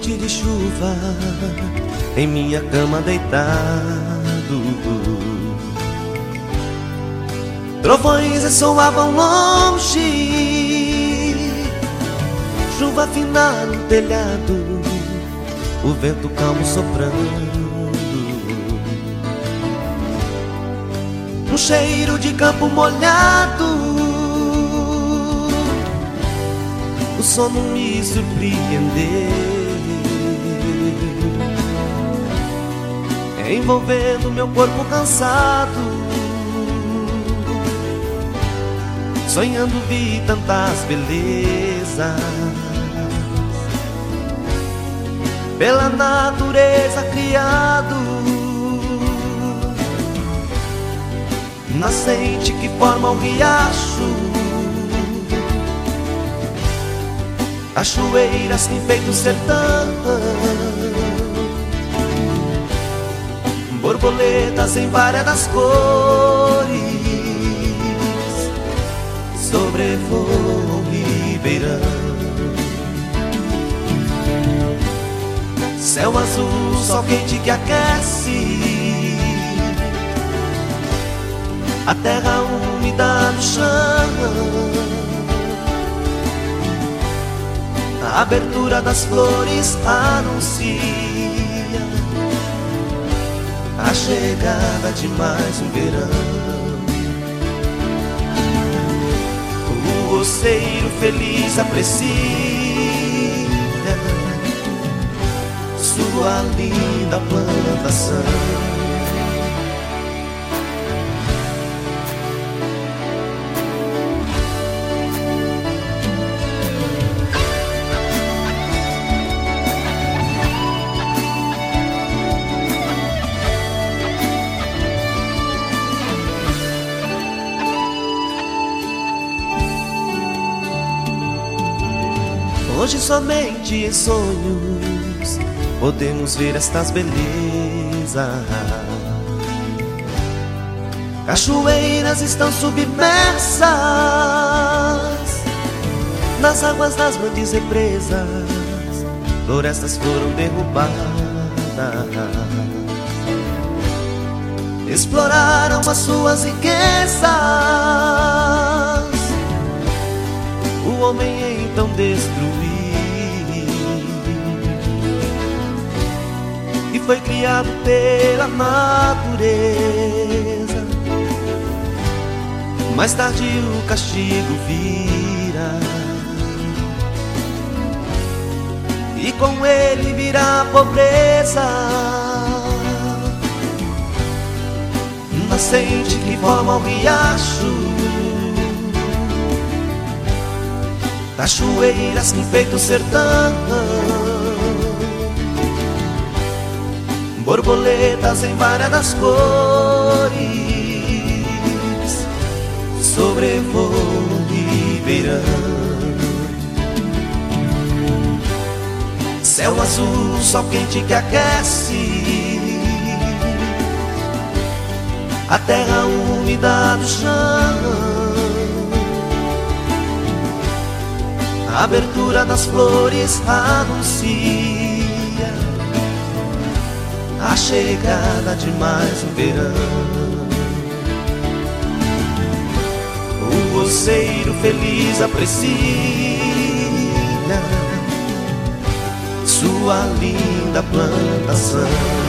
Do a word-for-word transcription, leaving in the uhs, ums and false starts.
noite de chuva, em minha cama deitado, trovões ressoavam longe, chuva fina no telhado, o vento calmo soprando, um cheiro de campo molhado. O sono me surpreendeu, envolvendo meu corpo cansado. Sonhando vi tantas belezas, pela natureza criado, nascente que forma um riacho, cachoeiras que enfeitam o sertão, borboletas em várias cores sobrevoam o ribeirão. Céu azul, sol quente que aquece, a terra úmida no chão, a abertura das flores anuncia a chegada de mais um verão. O roceiro feliz aprecia sua linda plantação. Hoje somente em sonhos podemos ver estas belezas, cachoeiras estão submersas nas águas das grandes represas, florestas foram derrubadas, exploraram as suas riquezas. O homem então destruiu e foi criado pela natureza. Mais tarde o castigo vira, e com ele virá a pobreza, nascente que forma o riacho, cachoeiras que enfeitam o sertão, borboletas em várias cores sobrevoam o ribeirão. Céu azul, sol quente que aquece, a terra úmida do chão, a abertura das flores anuncia a chegada de mais um verão. O roceiro feliz aprecia sua linda plantação.